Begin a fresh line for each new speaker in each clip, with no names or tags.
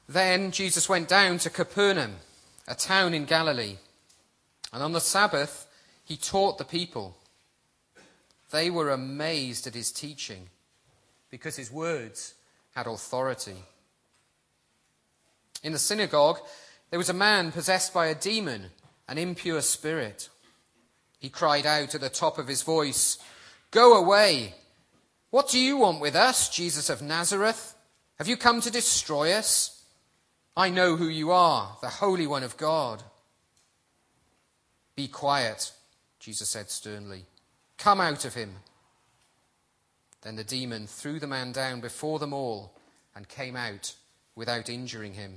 Then Jesus went down to Capernaum, a town in Galilee, and on the Sabbath he taught the people. They were amazed at his teaching, because his words had authority. In the synagogue, there was a man possessed by a demon, an impure spirit. He cried out at the top of his voice, "Go away! What do you want with us, Jesus of Nazareth? Have you come to destroy us? I know who you are, the Holy One of God." "Be quiet," Jesus said sternly. "Come out of him." Then the demon threw the man down before them all and came out without injuring him.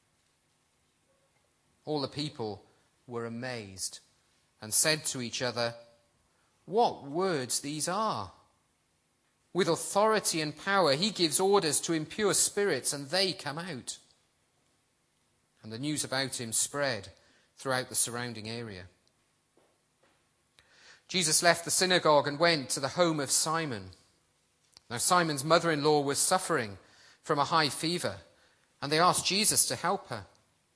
All the people were amazed and said to each other, "What words these are! With authority and power he gives orders to impure spirits, and they come out." And the news about him spread throughout the surrounding area. Jesus left the synagogue and went to the home of Simon. Now Simon's mother-in-law was suffering from a high fever, and they asked Jesus to help her.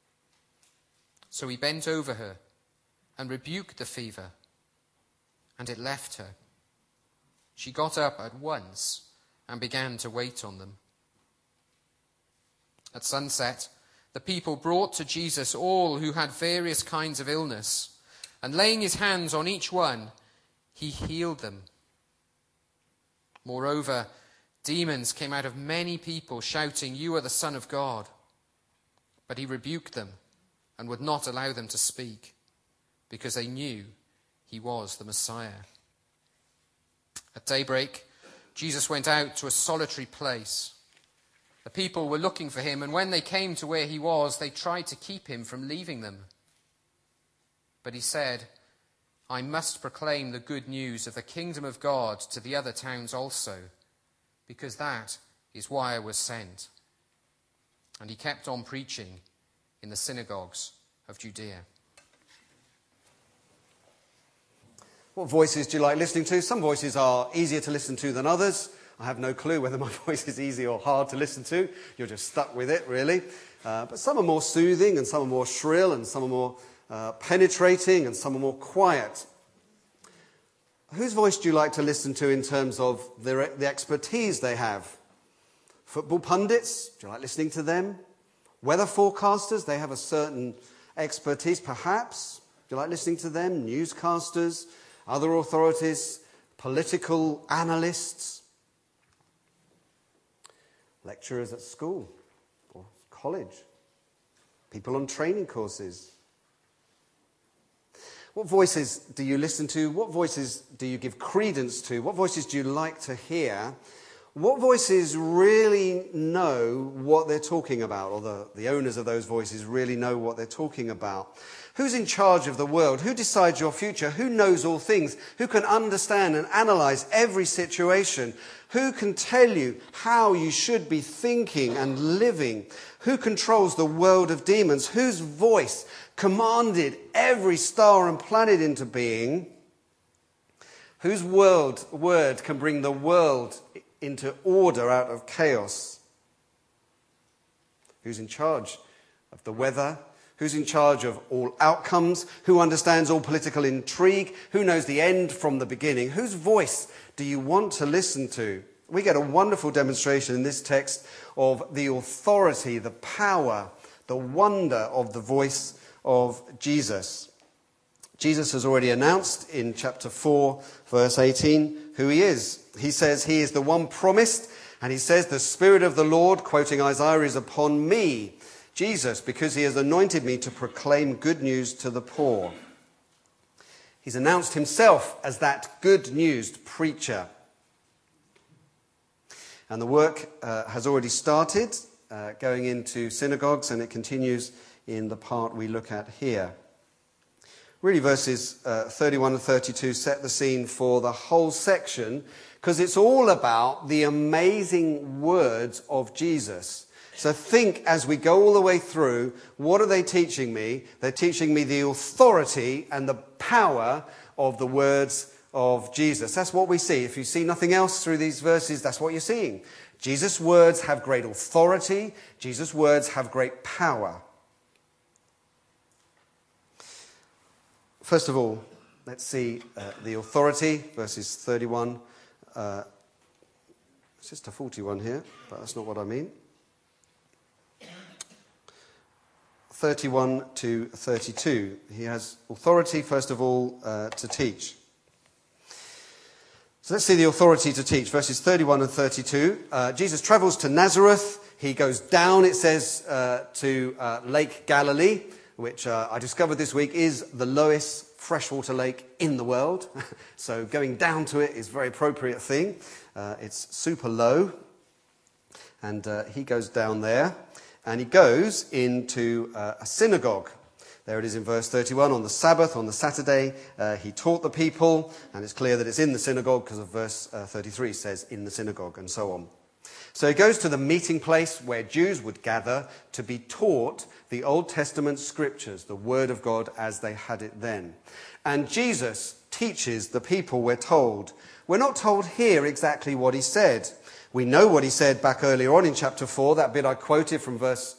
So he bent over her and rebuked the fever, and it left her. She got up at once and began to wait on them. At sunset, the people brought to Jesus all who had various kinds of illness, and laying his hands on each one, he healed them. Moreover, demons came out of many people, shouting, "You are the Son of God." But he rebuked them and would not allow them to speak, because they knew he was the Messiah. At daybreak, Jesus went out to a solitary place. The people were looking for him, and when they came to where he was, they tried to keep him from leaving them. But he said, "I must proclaim the good news of the kingdom of God to the other towns also, because that is why I was sent." And he kept on preaching in the synagogues of Judea.
What voices do you like listening to? Some voices are easier to listen to than others. I have no clue whether my voice is easy or hard to listen to. You're just stuck with it, really. But some are more soothing, and some are more shrill, and some are more penetrating, and some are more quiet. Whose voice do you like to listen to in terms of the expertise they have? Football pundits, do you like listening to them? Weather forecasters, they have a certain expertise, perhaps. Do you like listening to them? Newscasters, other authorities, political analysts, lecturers at school or college, people on training courses. What voices do you listen to? What voices do you give credence to? What voices do you like to hear? What voices really know what they're talking about, or the owners of those voices really know what they're talking about? Who's in charge of the world? Who decides your future? Who knows all things? Who can understand and analyze every situation? Who can tell you how you should be thinking and living? Who controls the world of demons? Whose voice commanded every star and planet into being? Whose word can bring the world into order out of chaos? Who's in charge of the weather? Who's in charge of all outcomes? Who understands all political intrigue? Who knows the end from the beginning? Whose voice do you want to listen to? We get a wonderful demonstration in this text of the authority, the power, the wonder of the voice of Jesus. Jesus has already announced in chapter 4, verse 18, who he is. He says he is the one promised, and he says, "The Spirit of the Lord," quoting Isaiah, "is upon me," Jesus, "because he has anointed me to proclaim good news to the poor." He's announced himself as that good news preacher. And the work has already started, going into synagogues, and it continues in the part we look at here. Really, verses 31 and 32 set the scene for the whole section, because it's all about the amazing words of Jesus. So think, as we go all the way through, what are they teaching me? They're teaching me the authority and the power of the words of Jesus. That's what we see. If you see nothing else through these verses, that's what you're seeing. Jesus' words have great authority. Jesus' words have great power. First of all, let's see the authority, verses 31. It's just a 41 here, but that's not what I mean. 31 to 32. He has authority, first of all, to teach. So let's see the authority to teach. Verses 31 and 32. Jesus travels to Nazareth. He goes down, it says, to Lake Galilee, which I discovered this week is the lowest freshwater lake in the world. So going down to it is a very appropriate thing. It's super low. And he goes down there. And he goes into a synagogue. There it is in verse 31. On the Sabbath, on the Saturday, he taught the people. And it's clear that it's in the synagogue because of verse 33 says in the synagogue and so on. So he goes to the meeting place where Jews would gather to be taught the Old Testament scriptures, the Word of God as they had it then. And Jesus teaches the people, we're told. We're not told here exactly what he said. We know what he said back earlier on in chapter 4, that bit I quoted from verse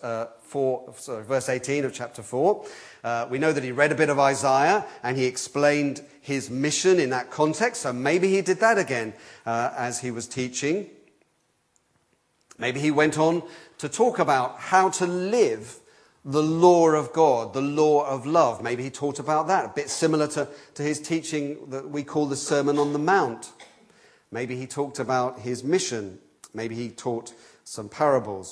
18 of chapter 4. We know that he read a bit of Isaiah and he explained his mission in that context. So maybe he did that again as he was teaching. Maybe he went on to talk about how to live the law of God, the law of love. Maybe he taught about that, a bit similar to his teaching that we call the Sermon on the Mount. Maybe he talked about his mission. Maybe he taught some parables.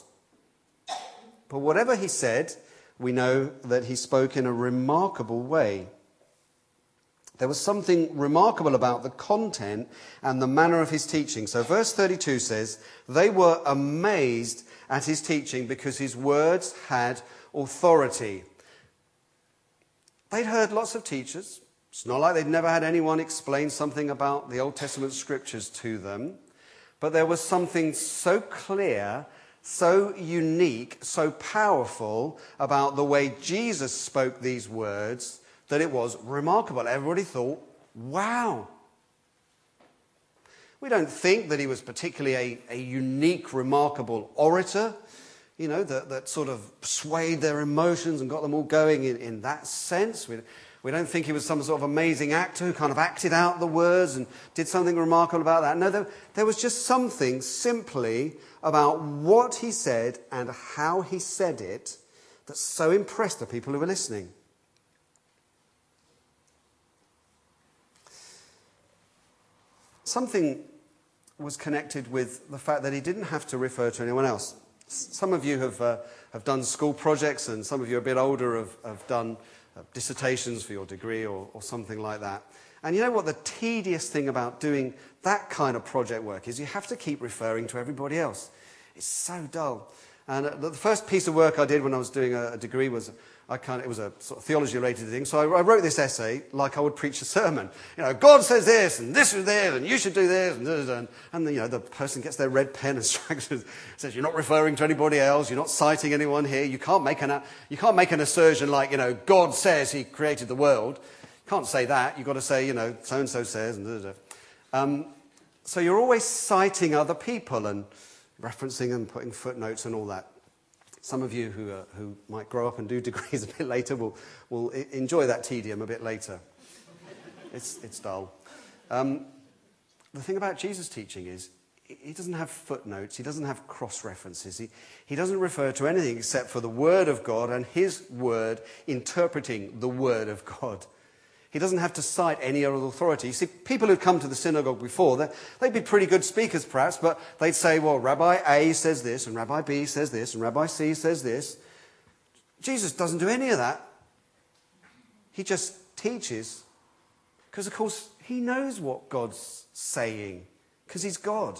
But whatever he said, we know that he spoke in a remarkable way. There was something remarkable about the content and the manner of his teaching. So verse 32 says, they were amazed at his teaching because his words had authority. They'd heard lots of teachers. It's not like they'd never had anyone explain something about the Old Testament scriptures to them. But there was something so clear, so unique, so powerful about the way Jesus spoke these words that it was remarkable. Everybody thought, wow. We don't think that he was particularly a unique, remarkable orator, you know, that sort of swayed their emotions and got them all going in that sense. We don't think he was some sort of amazing actor who kind of acted out the words and did something remarkable about that. No, there was just something simply about what he said and how he said it that so impressed the people who were listening. Something was connected with the fact that he didn't have to refer to anyone else. Some of you have done school projects, and some of you are a bit older have done dissertations for your degree or something like that. And you know what the tedious thing about doing that kind of project work is? You have to keep referring to everybody else. It's so dull. And the first piece of work I did when I was doing a degree was it was a sort of theology-related thing. So I wrote this essay like I would preach a sermon. You know, God says this, and this is this, and you should do this, and you know, the person gets their red pen and says, "You're not referring to anybody else. You're not citing anyone here. You can't make an assertion like, you know, God says He created the world. You can't say that. You've got to say, you know, so and so says, and so you're always citing other people and referencing and putting footnotes and all that. Some of you who might grow up and do degrees a bit later will enjoy that tedium a bit later. It's dull. The thing about Jesus' teaching is he doesn't have footnotes. He doesn't have cross-references. He doesn't refer to anything except for the Word of God and his Word interpreting the Word of God. He doesn't have to cite any other authority. You see, people who'd come to the synagogue before, they'd be pretty good speakers perhaps, but they'd say, well, Rabbi A says this, and Rabbi B says this, and Rabbi C says this. Jesus doesn't do any of that. He just teaches because, of course, he knows what God's saying because he's God.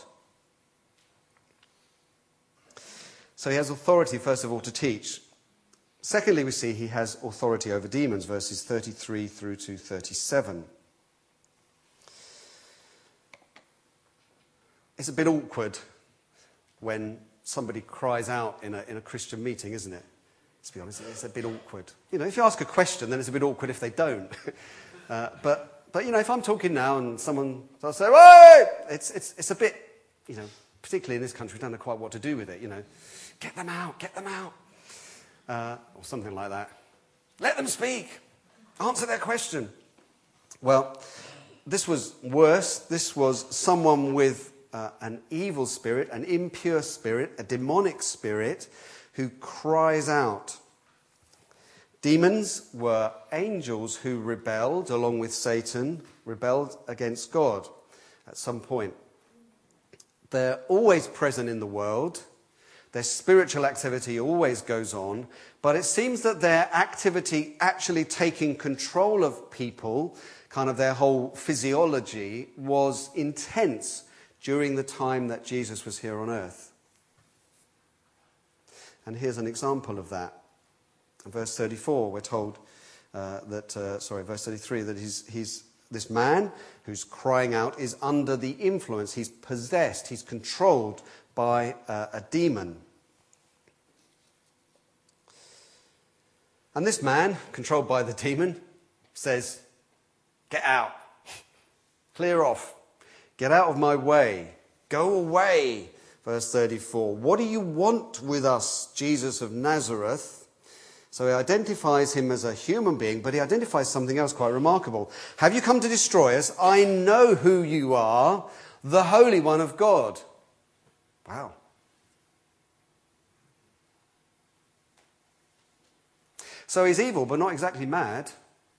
So he has authority, first of all, to teach. Secondly, we see he has authority over demons, verses 33 through to 37. It's a bit awkward when somebody cries out in a Christian meeting, isn't it? Let's be honest, it's a bit awkward. You know, if you ask a question, then it's a bit awkward if they don't. But But, if I'm talking now and someone starts saying, "Wait!" It's a bit, particularly in this country, we don't know quite what to do with it, Get them out. Or something like that. Let them speak. Answer their question. Well, this was worse. This was someone with an evil spirit, an impure spirit, a demonic spirit who cries out. Demons were angels who rebelled, along with Satan, rebelled against God at some point. They're always present in the world. Their spiritual activity always goes on, but it seems that their activity actually taking control of people, kind of their whole physiology, was intense during the time that Jesus was here on earth. And here's an example of that. In verse 34, we're told verse 33, that he's this man who's crying out is under the influence. He's possessed. He's controlled by a demon. And this man, controlled by the demon, says, "Get out. Clear off. Get out of my way. Go away." Verse 34. "What do you want with us, Jesus of Nazareth?" So he identifies him as a human being, but he identifies something else quite remarkable. "Have you come to destroy us? I know who you are, the Holy One of God." Wow. So he's evil, but not exactly mad.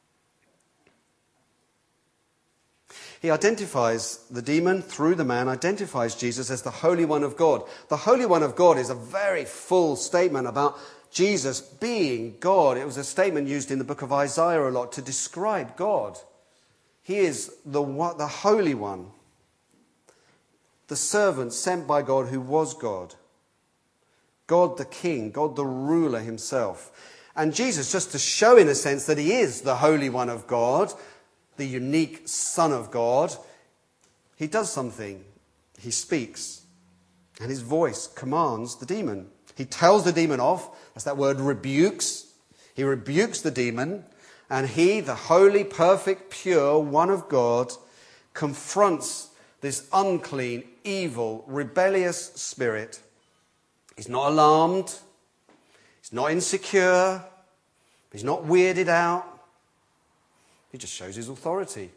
He identifies the demon through the man, identifies Jesus as the Holy One of God. The Holy One of God is a very full statement about Jesus being God. It was a statement used in the book of Isaiah a lot to describe God. He is the Holy One, the servant sent by God who was God. God the King, God the ruler himself. And Jesus, just to show in a sense that he is the Holy One of God, the unique Son of God, he does something. He speaks. And his voice commands the demon. He tells the demon off. That's that word rebukes. He rebukes the demon. And he, the holy, perfect, pure One of God, confronts this unclean, evil, rebellious spirit. He's not alarmed. He's not insecure. He's not weirded out. He just shows his authority.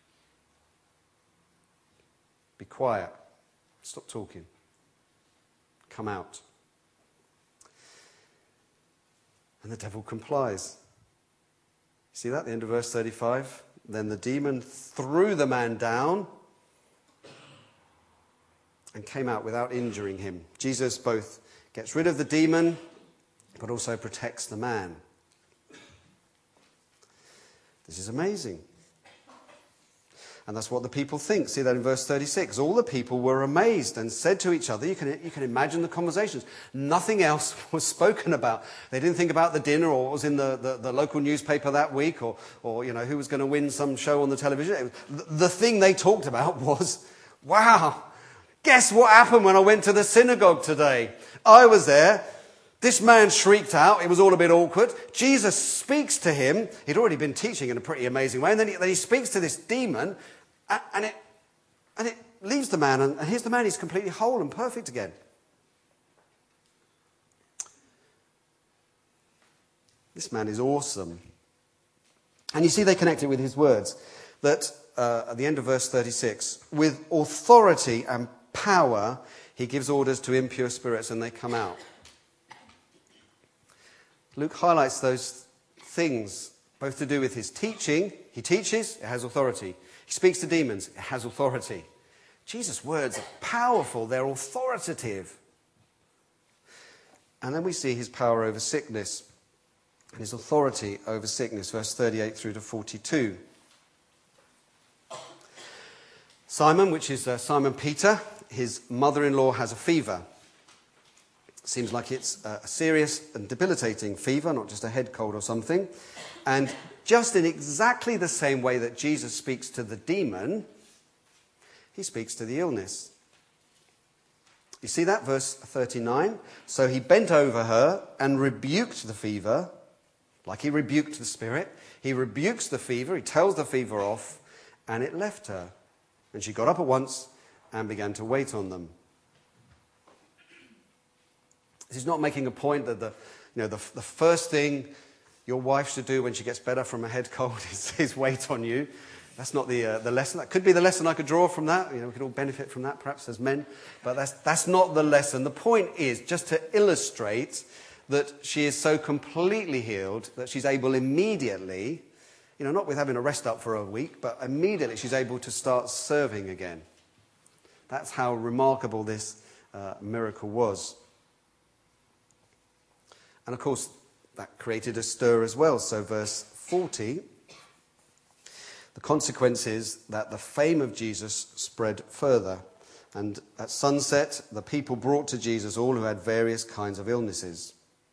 Be quiet. Stop talking. Come out. And the devil complies. See that at the end of verse 35? Then the demon threw the man down and came out without injuring him. Jesus both gets rid of the demon, but also protects the man. This is amazing. And that's what the people think. See that in verse 36. All the people were amazed and said to each other, you can imagine the conversations. Nothing else was spoken about. They didn't think about the dinner or what was in the local newspaper that week or who was going to win some show on the television. The thing they talked about was, wow, guess what happened when I went to the synagogue today? I was there. This man shrieked out. It was all a bit awkward. Jesus speaks to him. He'd already been teaching in a pretty amazing way. And then he speaks to this demon, and it leaves the man. And here's the man. He's completely whole and perfect again. This man is awesome. And you see they connect it with his words. That at the end of verse 36, with authority and power, he gives orders to impure spirits and they come out. Luke highlights those things, both to do with his teaching. He teaches, it has authority. He speaks to demons, it has authority. Jesus' words are powerful, they're authoritative. And then we see his power over sickness and his authority over sickness, verse 38 through to 42. Simon, which is Simon Peter, his mother-in-law has a fever. Seems like it's a serious and debilitating fever, not just a head cold or something. And just in exactly the same way that Jesus speaks to the demon, he speaks to the illness. You see that? Verse 39. So he bent over her and rebuked the fever, like he rebuked the spirit. He rebukes the fever, he tells the fever off, and it left her. And she got up at once and began to wait on them. This is not making a point that the first thing your wife should do when she gets better from a head cold is wait on you. That's not the lesson. That could be the lesson I could draw from that. We could all benefit from that, perhaps, as men. But that's not the lesson. The point is just to illustrate that she is so completely healed that she's able immediately, not with having a rest up for a week, but immediately she's able to start serving again. That's how remarkable this miracle was. And of course, that created a stir as well. So verse 40, the consequence is that the fame of Jesus spread further. And at sunset, the people brought to Jesus all who had various kinds of illnesses.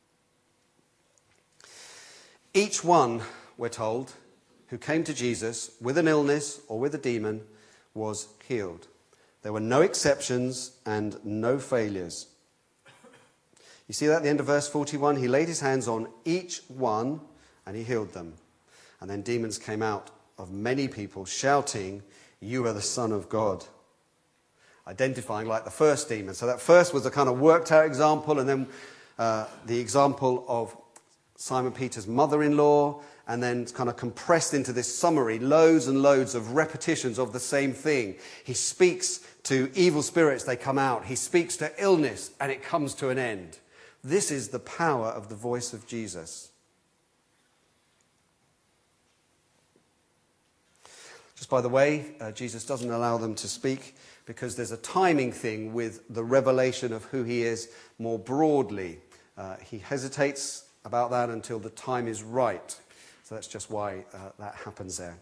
Each one, we're told, who came to Jesus with an illness or with a demon was healed. There were no exceptions and no failures. You see that at the end of verse 41? He laid his hands on each one and he healed them. And then demons came out of many people shouting, "You are the Son of God." Identifying like the first demon. So that first was a kind of worked out example, and then the example of Simon Peter's mother-in-law, and then kind of compressed into this summary, loads and loads of repetitions of the same thing. He speaks to evil spirits, they come out. He speaks to illness, and it comes to an end. This is the power of the voice of Jesus. Just by the way, Jesus doesn't allow them to speak because there's a timing thing with the revelation of who he is more broadly. He hesitates about that until the time is right. So that's just why that happens there.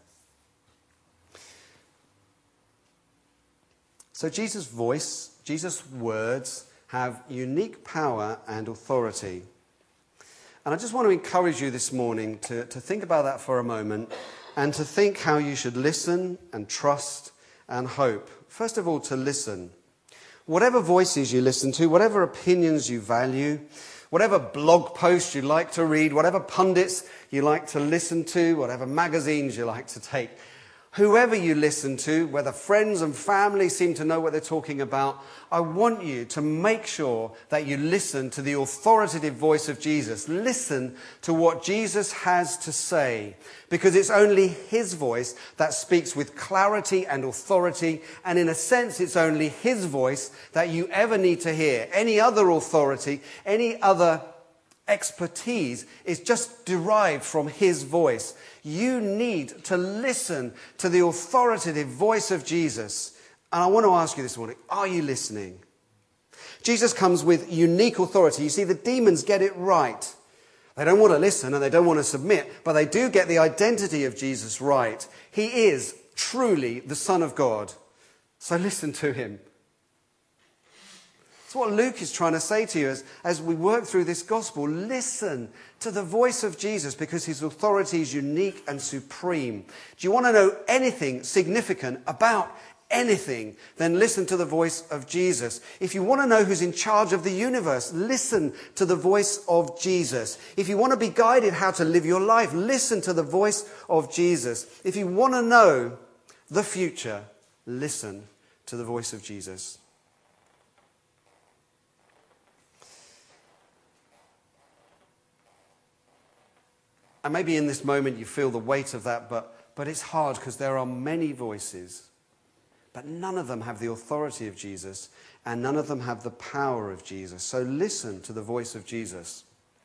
So Jesus' voice, Jesus' words have unique power and authority. And I just want to encourage you this morning to think about that for a moment and to think how you should listen and trust and hope. First of all, to listen. Whatever voices you listen to, whatever opinions you value, whatever blog posts you like to read, whatever pundits you like to listen to, whatever magazines you like to take, whoever you listen to, whether friends and family seem to know what they're talking about, I want you to make sure that you listen to the authoritative voice of Jesus. Listen to what Jesus has to say, because it's only his voice that speaks with clarity and authority, and in a sense, it's only his voice that you ever need to hear. Any other authority, any other expertise is just derived from his voice. You need to listen to the authoritative voice of Jesus. And I want to ask you this morning, are you listening? Jesus comes with unique authority. You see, the demons get it right. They don't want to listen and they don't want to submit, but they do get the identity of Jesus right. He is truly the Son of God. So listen to him. That's what Luke is trying to say to you as we work through this gospel. Listen to the voice of Jesus because his authority is unique and supreme. Do you want to know anything significant about anything? Then listen to the voice of Jesus. If you want to know who's in charge of the universe, listen to the voice of Jesus. If you want to be guided how to live your life, listen to the voice of Jesus. If you want to know the future, listen to the voice of Jesus. And maybe in this moment you feel the weight of that, but it's hard because there are many voices. But none of them have the authority of Jesus, and none of them have the power of Jesus. So listen to the voice of Jesus.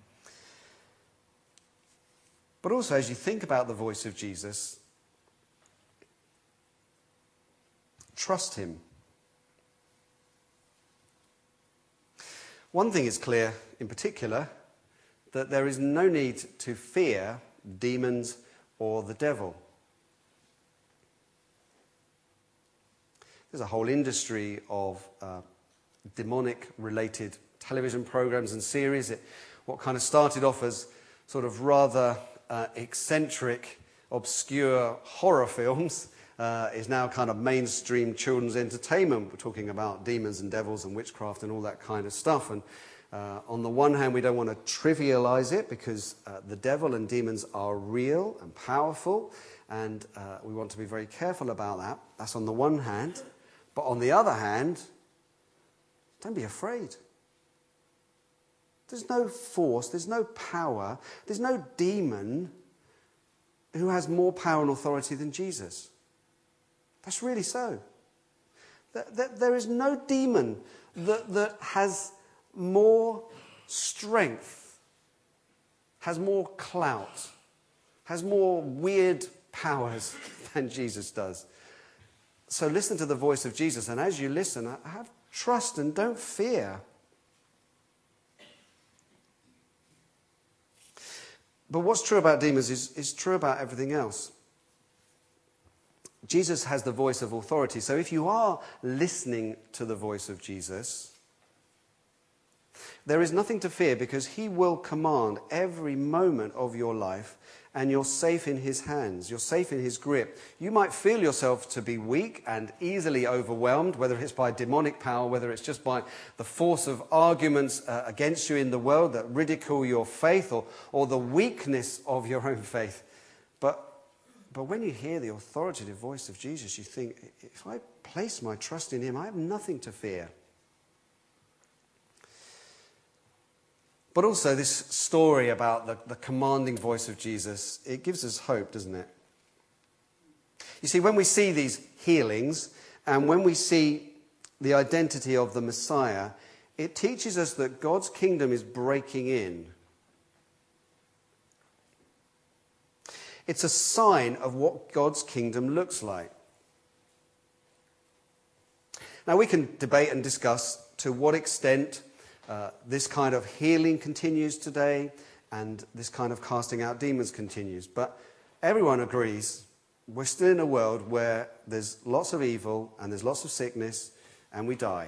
But also, as you think about the voice of Jesus, trust him. One thing is clear in particular, that there is no need to fear demons or the devil. There's a whole industry of demonic-related television programs and series. What kind of started off as sort of rather eccentric, obscure horror films is now kind of mainstream children's entertainment. We're talking about demons and devils and witchcraft and all that kind of stuff. And on the one hand, we don't want to trivialize it because the devil and demons are real and powerful and we want to be very careful about that. That's on the one hand. But on the other hand, don't be afraid. There's no force, there's no power, there's no demon who has more power and authority than Jesus. That's really so. There is no demon that has more strength, has more clout, has more weird powers than Jesus does. So listen to the voice of Jesus, and as you listen, have trust and don't fear. But what's true about demons is true about everything else. Jesus has the voice of authority. So if you are listening to the voice of Jesus, there is nothing to fear, because he will command every moment of your life, and you're safe in his hands. You're safe in his grip. You might feel yourself to be weak and easily overwhelmed, whether it's by demonic power, whether it's just by the force of arguments against you in the world that ridicule your faith, or the weakness of your own faith. But when you hear the authoritative voice of Jesus, you think, if I place my trust in him, I have nothing to fear. But also this story about the commanding voice of Jesus, it gives us hope, doesn't it? You see, when we see these healings and when we see the identity of the Messiah, it teaches us that God's kingdom is breaking in. It's a sign of what God's kingdom looks like. Now, we can debate and discuss to what extent this kind of healing continues today, and this kind of casting out demons continues. But everyone agrees we're still in a world where there's lots of evil and there's lots of sickness and we die.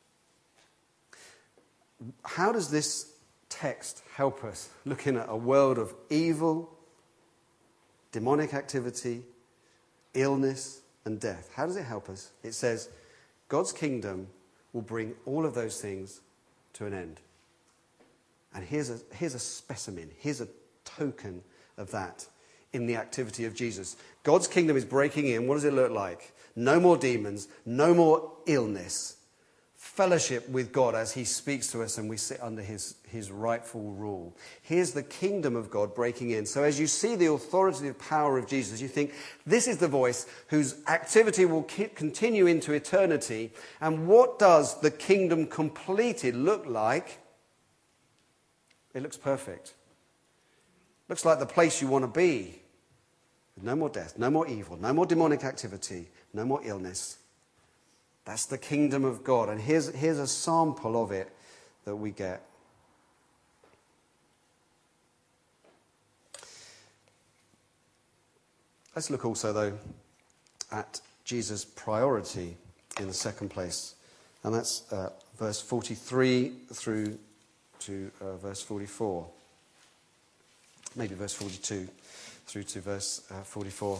How does this text help us looking at a world of evil, demonic activity, illness and death? How does it help us? It says God's kingdom will bring all of those things to an end. And here's a specimen, here's a token of that in the activity of Jesus. God's kingdom is breaking in. What does it look like? No more demons, no more illness. Fellowship with God as he speaks to us and we sit under his rightful rule. Here's the kingdom of God breaking in. So as you see the authoritative power of Jesus, you think, this is the voice whose activity will continue into eternity. And what does the kingdom completed look like? It looks perfect. Looks like the place you want to be. No more death, no more evil, no more demonic activity, no more illness. That's the kingdom of God. And here's a sample of it that we get. Let's look also, though, at Jesus' priority in the second place. And that's verse 43 through to verse 44. Maybe verse 42 through to verse 44.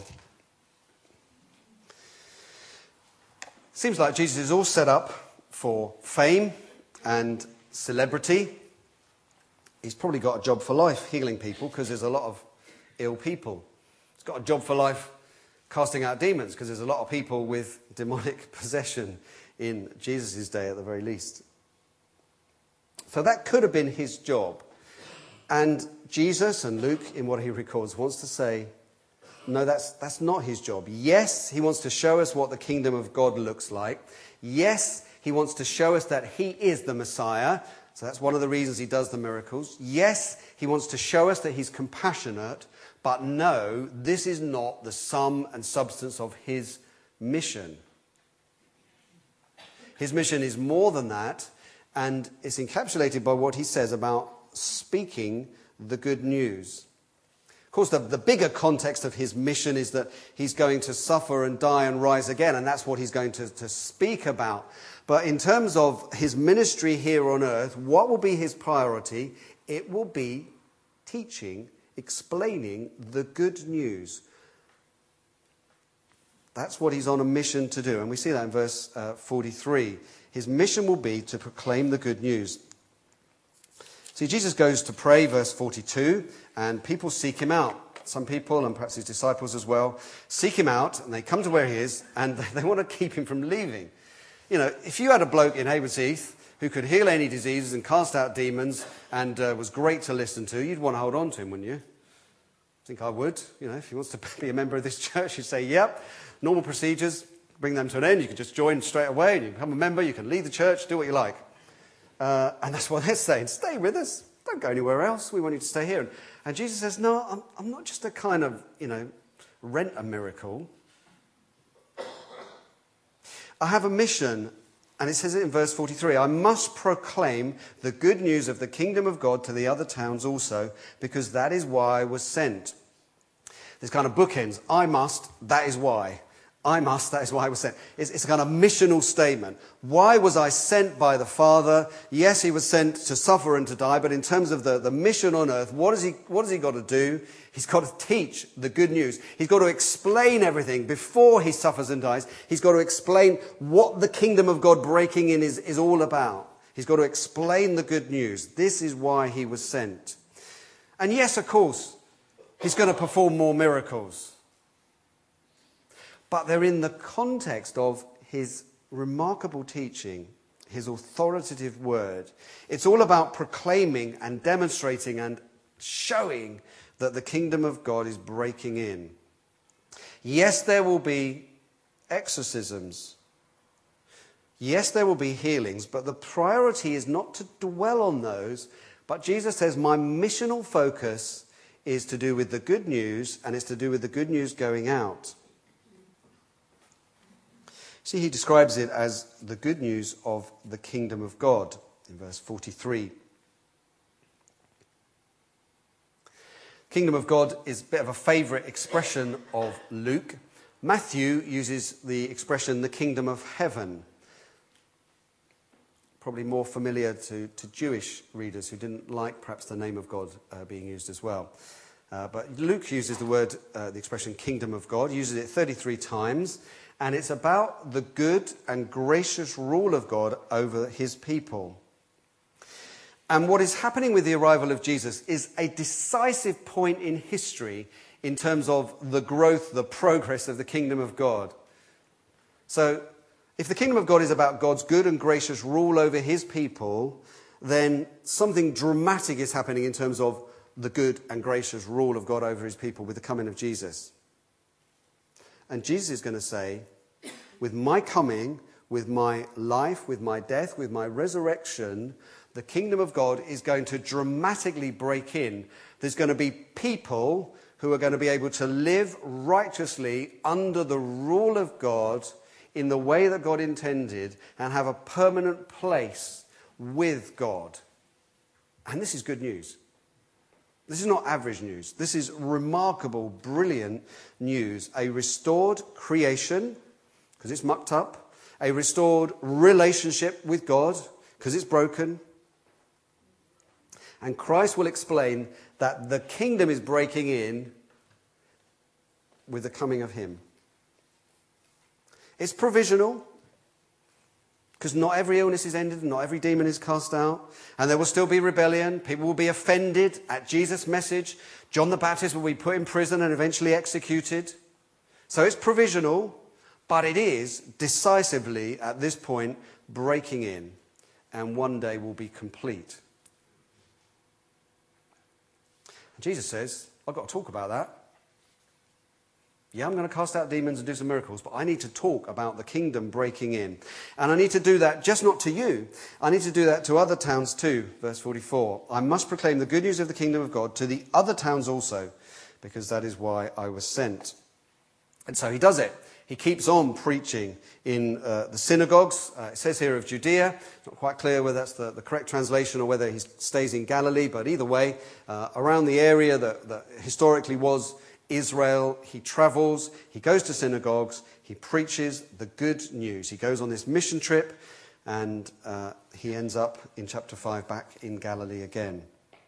Seems like Jesus is all set up for fame and celebrity. He's probably got a job for life healing people, because there's a lot of ill people. He's got a job for life casting out demons, because there's a lot of people with demonic possession in Jesus' day at the very least. So that could have been his job. And Jesus, and Luke in what he records, wants to say, no, that's not his job. Yes, he wants to show us what the kingdom of God looks like. Yes, he wants to show us that he is the Messiah. So that's one of the reasons he does the miracles. Yes, he wants to show us that he's compassionate. But no, this is not the sum and substance of his mission. His mission is more than that, and it's encapsulated by what he says about speaking the good news. Of course, the bigger context of his mission is that he's going to suffer and die and rise again, and that's what he's going to speak about. But in terms of his ministry here on earth, what will be his priority? It will be teaching, explaining the good news. That's what he's on a mission to do, and we see that in verse 43. His mission will be to proclaim the good news. See, Jesus goes to pray, verse 42, and people seek him out. some people, and perhaps his disciples as well, seek him out, and they come to where he is, and they want to keep him from leaving. You know, if you had a bloke in Haywards Heath who could heal any diseases and cast out demons and was great to listen to, you'd want to hold on to him, wouldn't you? I think I would. You know, if he wants to be a member of this church, you'd say, yep, normal procedures, bring them to an end. You can just join straight away, and you can become a member, you can leave the church, do what you like. And that's what they're saying. Stay with us. Don't go anywhere else. We want you to stay here. And Jesus says, no, I'm not just a kind of, rent a miracle. I have a mission, and it says it in verse 43. I must proclaim the good news of the kingdom of God to the other towns also, because that is why I was sent. This kind of bookends. I must, that is why. I must, that is why I was sent. It's a kind of missional statement. Why was I sent by the Father? Yes, he was sent to suffer and to die, but in terms of the mission on earth, what has he got to do? He's got to teach the good news. He's got to explain everything before he suffers and dies. He's got to explain what the kingdom of God breaking in is all about. He's got to explain the good news. This is why he was sent. And yes, of course, he's going to perform more miracles. But they're in the context of his remarkable teaching, his authoritative word. It's all about proclaiming and demonstrating and showing that the kingdom of God is breaking in. Yes, there will be exorcisms. Yes, there will be healings, but the priority is not to dwell on those. But Jesus says, my missional focus is to do with the good news, and it's to do with the good news going out. See, he describes it as the good news of the kingdom of God in verse 43. Kingdom of God is a bit of a favourite expression of Luke. Matthew uses the expression the kingdom of heaven. Probably more familiar to Jewish readers who didn't like perhaps the name of God being used as well. But Luke uses the expression kingdom of God, uses it 33 times. And it's about the good and gracious rule of God over his people. And what is happening with the arrival of Jesus is a decisive point in history in terms of the growth, the progress of the kingdom of God. So, if the kingdom of God is about God's good and gracious rule over his people, then something dramatic is happening in terms of the good and gracious rule of God over his people with the coming of Jesus. And Jesus is going to say, with my coming, with my life, with my death, with my resurrection, the kingdom of God is going to dramatically break in. There's going to be people who are going to be able to live righteously under the rule of God in the way that God intended and have a permanent place with God. And this is good news. This is not average news. This is remarkable, brilliant news. A restored creation, because it's mucked up. A restored relationship with God, because it's broken. And Christ will explain that the kingdom is breaking in with the coming of him. It's provisional, because not every illness is ended and not every demon is cast out. And there will still be rebellion. People will be offended at Jesus' message. John the Baptist will be put in prison and eventually executed. So it's provisional, but it is decisively, at this point, breaking in. And one day will be complete. And Jesus says, I've got to talk about that. Yeah, I'm going to cast out demons and do some miracles, but I need to talk about the kingdom breaking in. And I need to do that just not to you. I need to do that to other towns too. Verse 44. I must proclaim the good news of the kingdom of God to the other towns also, because that is why I was sent. And so he does it. He keeps on preaching in the synagogues. It says here of Judea. It's not quite clear whether that's the correct translation or whether he stays in Galilee, but either way, around the area that historically was Israel, he travels, he goes to synagogues, he preaches the good news. He goes on this mission trip, and he ends up in chapter 5 back in Galilee again.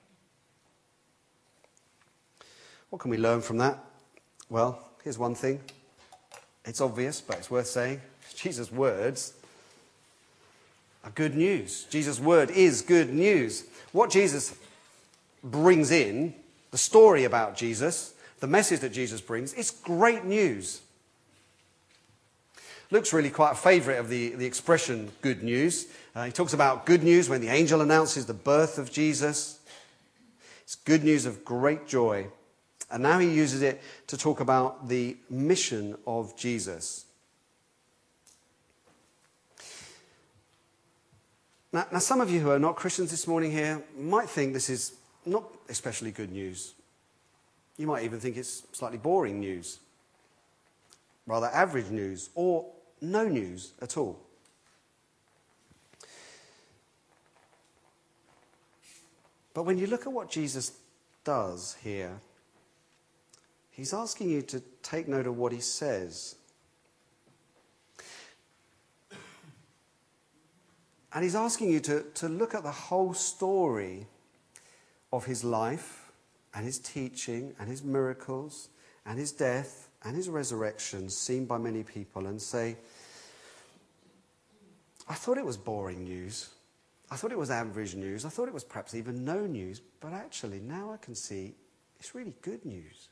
What can we learn from that? Well, here's one thing. It's obvious, but it's worth saying. Jesus' words are good news. Jesus' word is good news. What Jesus brings in, the story about Jesus, the message that Jesus brings, it's great news. Luke's really quite a favourite of the expression good news. He talks about good news when the angel announces the birth of Jesus. It's good news of great joy. And now he uses it to talk about the mission of Jesus. Now, some of you who are not Christians this morning here might think this is not especially good news. You might even think it's slightly boring news, rather average news, or no news at all. But when you look at what Jesus does here, he's asking you to take note of what he says. And he's asking you to look at the whole story of his life and his teaching and his miracles and his death and his resurrection seen by many people and say, I thought it was boring news. I thought it was average news. I thought it was perhaps even no news. But actually now I can see it's really good news.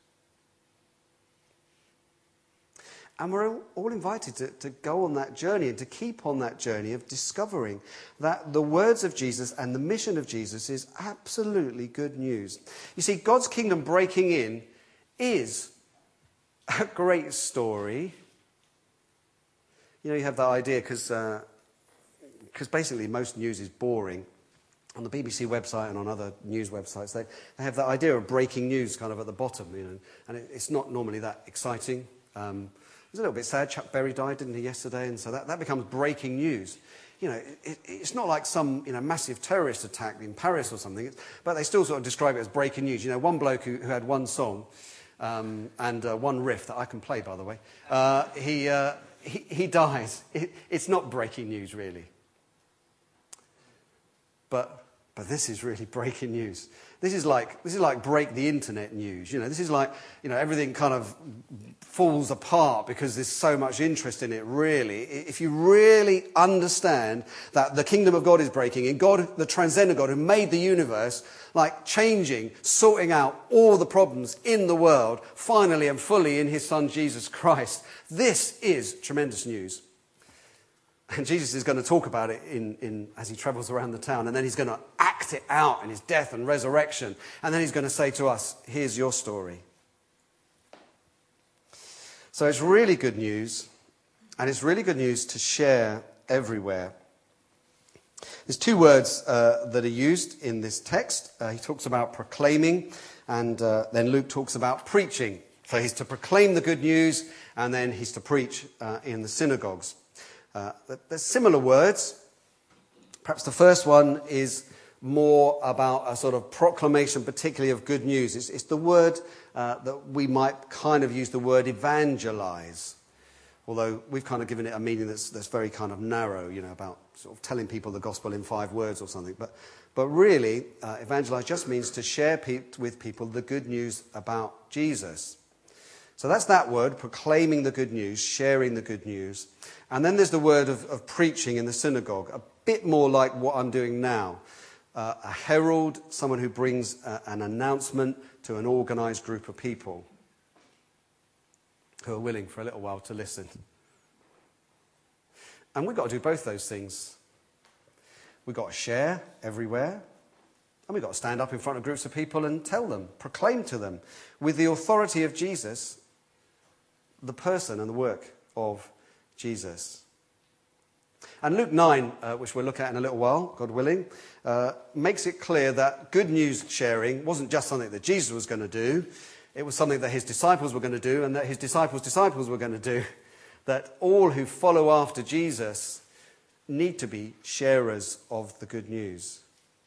And we're all invited to go on that journey and to keep on that journey of discovering that the words of Jesus and the mission of Jesus is absolutely good news. You see, God's kingdom breaking in is a great story. You know, you have that idea because basically most news is boring. On the BBC website and on other news websites, they have that idea of breaking news kind of at the bottom, you know, and it's not normally that exciting. It was a little bit sad. Chuck Berry died, didn't he, yesterday? And so that becomes breaking news. You know, it's not like some, you know, massive terrorist attack in Paris or something, but they still sort of describe it as breaking news. You know, one bloke who had one song and one riff that I can play, by the way, he dies. It's not breaking news, really. But this is really breaking news. This is like break the internet news. You know, this is like, you know, everything kind of falls apart because there's so much interest in it, really. If you really understand that the kingdom of God is breaking in, God, the transcendent God who made the universe, like changing, sorting out all the problems in the world, finally and fully in his son Jesus Christ, this is tremendous news. And Jesus is going to talk about it as he travels around the town. And then he's going to act it out in his death and resurrection. And then he's going to say to us, here's your story. So it's really good news. And it's really good news to share everywhere. There's two words that are used in this text. He talks about proclaiming. And then Luke talks about preaching. So he's to proclaim the good news. And then he's to preach in the synagogues. There's similar words. Perhaps the first one is more about a sort of proclamation, particularly of good news. It's the word that we might kind of use the word evangelize, although we've kind of given it a meaning that's very kind of narrow, you know, about sort of telling people the gospel in 5 words or something. But really, evangelize just means to share with people the good news about Jesus. So that's that word, proclaiming the good news, sharing the good news. And then there's the word of preaching in the synagogue, a bit more like what I'm doing now. A herald, someone who brings an announcement to an organised group of people who are willing for a little while to listen. And we've got to do both those things. We've got to share everywhere, and we've got to stand up in front of groups of people and tell them, proclaim to them, with the authority of Jesus, the person and the work of Jesus. And Luke 9, which we'll look at in a little while, God willing, makes it clear that good news sharing wasn't just something that Jesus was going to do. It was something that his disciples were going to do and that his disciples' disciples were going to do. That all who follow after Jesus need to be sharers of the good news.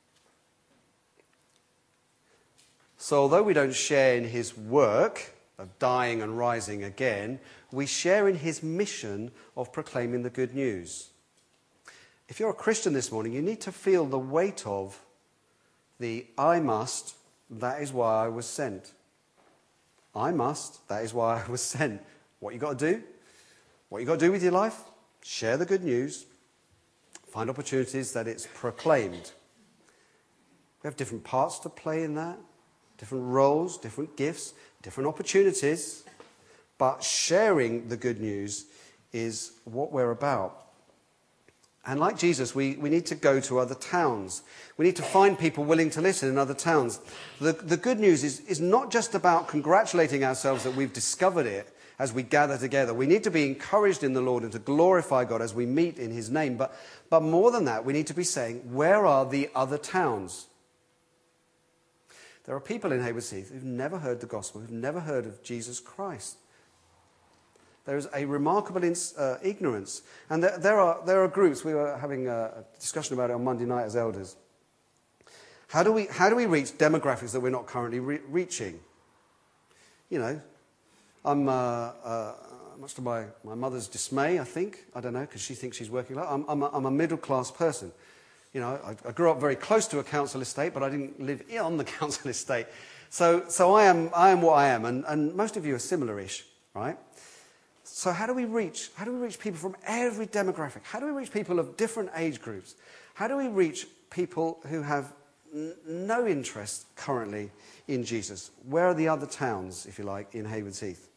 So although we don't share in his work of dying and rising again, we share in his mission of proclaiming the good news. If you're a Christian this morning, you need to feel the weight of the I must, that is why I was sent. I must, that is why I was sent. What you got to do? What you got to do with your life? Share the good news. Find opportunities that it's proclaimed. We have different parts to play in that, different roles, different gifts, different opportunities, but sharing the good news is what we're about. And like Jesus, we need to go to other towns. We need to find people willing to listen in other towns. The good news is not just about congratulating ourselves that we've discovered it as we gather together. We need to be encouraged in the Lord and to glorify God as we meet in his name. But more than that, we need to be saying, where are the other towns? There are people in Haywards Heath who've never heard the gospel, who've never heard of Jesus Christ. There is a remarkable ignorance. And there are groups. We were having a discussion about it on Monday night as elders. How do we reach demographics that we're not currently reaching? You know, I'm, much to my mother's dismay, I think. I don't know, because she thinks she's working like I'm a middle-class person. You know, I grew up very close to a council estate, but I didn't live on the council estate. So I am what I am, and most of you are similar-ish, right? So how do we reach people from every demographic? How do we reach people of different age groups? How do we reach people who have no interest currently in Jesus? Where are the other towns, if you like, in Haywards Heath?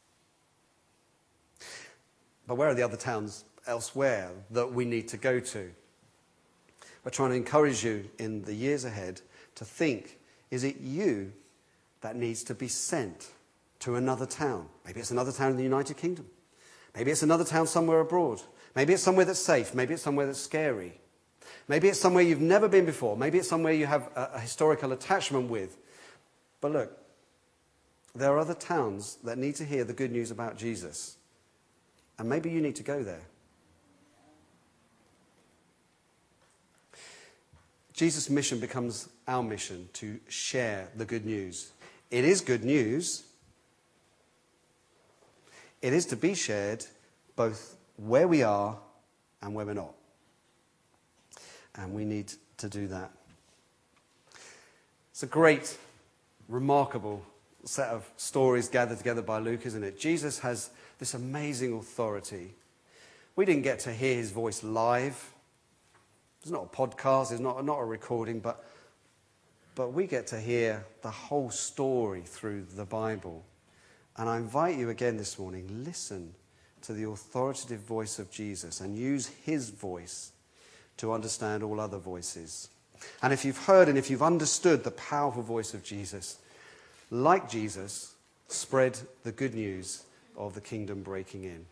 But where are the other towns elsewhere that we need to go to? We're trying to encourage you in the years ahead to think, is it you that needs to be sent to another town? Maybe it's another town in the United Kingdom. Maybe it's another town somewhere abroad. Maybe it's somewhere that's safe. Maybe it's somewhere that's scary. Maybe it's somewhere you've never been before. Maybe it's somewhere you have a historical attachment with. But look, there are other towns that need to hear the good news about Jesus. And maybe you need to go there. Jesus' mission becomes our mission to share the good news. It is good news. It is to be shared both where we are and where we're not. And we need to do that. It's a great, remarkable set of stories gathered together by Luke, isn't it? Jesus has this amazing authority. We didn't get to hear his voice live. It's not a podcast, it's not a recording, but we get to hear the whole story through the Bible. And I invite you again this morning, listen to the authoritative voice of Jesus and use his voice to understand all other voices. And if you've heard and if you've understood the powerful voice of Jesus, like Jesus, spread the good news of the kingdom breaking in.